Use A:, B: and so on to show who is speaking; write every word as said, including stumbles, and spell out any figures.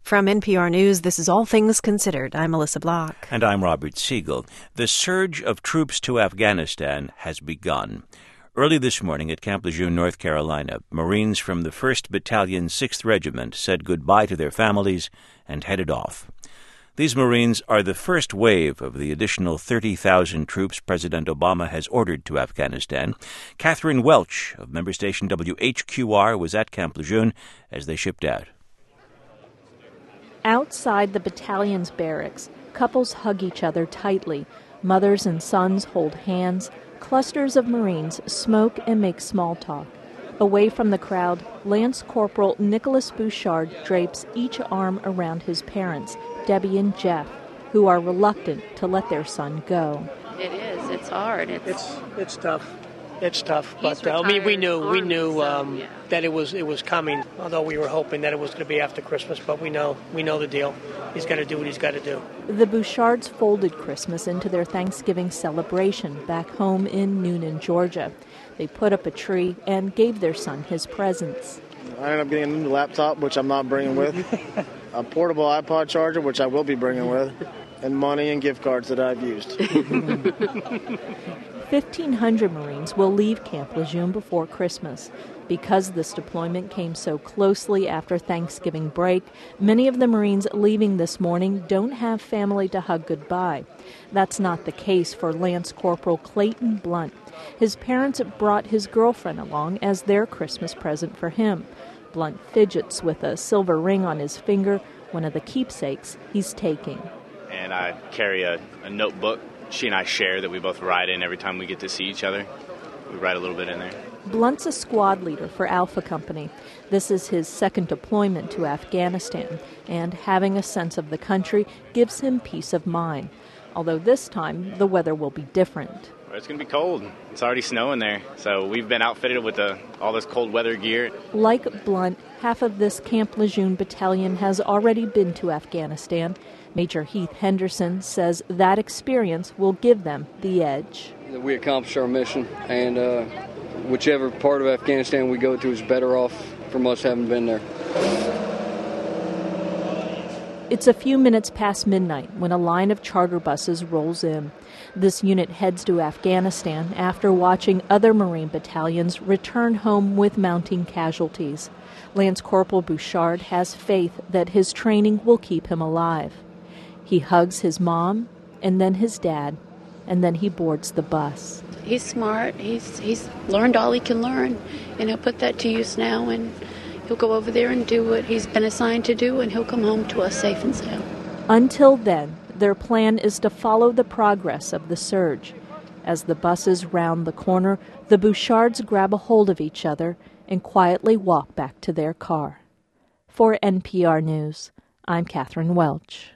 A: From N P R News, this is All Things Considered. I'm Melissa Block.
B: And I'm Robert Siegel. The surge of troops to Afghanistan has begun. Early this morning at Camp Lejeune, North Carolina, Marines from the first Battalion, sixth Regiment said goodbye to their families and headed off. These Marines are the first wave of the additional thirty thousand troops President Obama has ordered to Afghanistan. Catherine Welch of member station W H Q R was at Camp Lejeune as they shipped out.
C: Outside the battalion's barracks, couples hug each other tightly. Mothers and sons hold hands. Clusters of Marines smoke and make small talk. Away from the crowd, Lance Corporal Nicholas Bouchard drapes each arm around his parents, Debbie and Jeff, who are reluctant to let their son go.
D: It is. It's hard. It's
E: it's, it's tough. It's tough,
D: He's
E: but uh, I mean, we knew
D: Army,
E: we knew um,
D: so, yeah.
E: that it was it was coming. Although we were hoping that it was going to be after Christmas, but we know we know the deal. He's got to do what he's got to do.
C: The Bouchards folded Christmas into their Thanksgiving celebration back home in Noonan, Georgia. They put up a tree and gave their son his presents.
F: I ended up getting a new laptop, which I'm not bringing with, a portable iPod charger, which I will be bringing with, and money and gift cards that I've used.
C: fifteen hundred Marines will leave Camp Lejeune before Christmas. Because this deployment came so closely after Thanksgiving break, many of the Marines leaving this morning don't have family to hug goodbye. That's not the case for Lance Corporal Clayton Blunt. His parents brought his girlfriend along as their Christmas present for him. Blunt fidgets with a silver ring on his finger, one of the keepsakes he's taking.
G: And I carry a, a notebook she and I share that we both write in every time we get to see each other. We write a little bit in there.
C: Blunt's a squad leader for Alpha Company. This is his second deployment to Afghanistan, and having a sense of the country gives him peace of mind. Although this time, the weather will be different.
G: It's going to be cold. It's already snowing there, so we've been outfitted with the, all this cold weather gear.
C: Like Blunt, half of this Camp Lejeune battalion has already been to Afghanistan. Major Heath Henderson says that experience will give them the edge.
H: We accomplished our mission, and uh, whichever part of Afghanistan we go to is better off from us having been there.
C: It's a few minutes past midnight when a line of charter buses rolls in. This unit heads to Afghanistan after watching other Marine battalions return home with mounting casualties. Lance Corporal Bouchard has faith that his training will keep him alive. He hugs his mom and then his dad, and then he boards the bus.
D: He's smart. He's he's learned all he can learn, and he'll put that to use now, and he'll go over there and do what he's been assigned to do, and he'll come home to us safe and sound.
C: Until then, their plan is to follow the progress of the surge. As the buses round the corner, the Bouchards grab a hold of each other and quietly walk back to their car. For N P R News, I'm Catherine Welch.